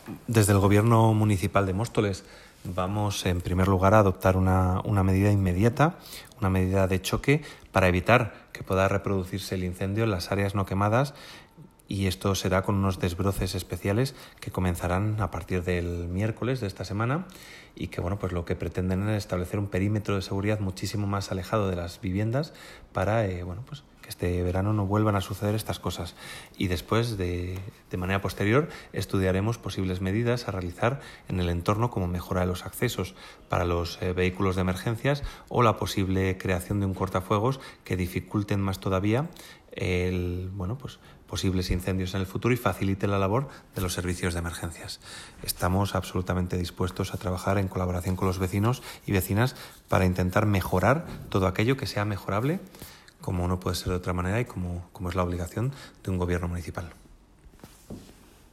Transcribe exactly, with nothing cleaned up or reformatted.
Desde el Gobierno Municipal de Móstoles vamos, en primer lugar, a adoptar una, una medida inmediata, una medida de choque para evitar que pueda reproducirse el incendio en las áreas no quemadas, y esto será con unos desbroces especiales que comenzarán a partir del miércoles de esta semana y que bueno, pues lo que pretenden es establecer un perímetro de seguridad muchísimo más alejado de las viviendas para eh, bueno, pues que este verano no vuelvan a suceder estas cosas. Y después, de, de manera posterior, estudiaremos posibles medidas a realizar en el entorno, como mejora de los accesos para los eh, vehículos de emergencias o la posible creación de un cortafuegos que dificulten más todavía el, bueno, pues posibles incendios en el futuro y facilite la labor de los servicios de emergencias. Estamos absolutamente dispuestos a trabajar en colaboración con los vecinos y vecinas para intentar mejorar todo aquello que sea mejorable, como no puede ser de otra manera y como, como es la obligación de un gobierno municipal.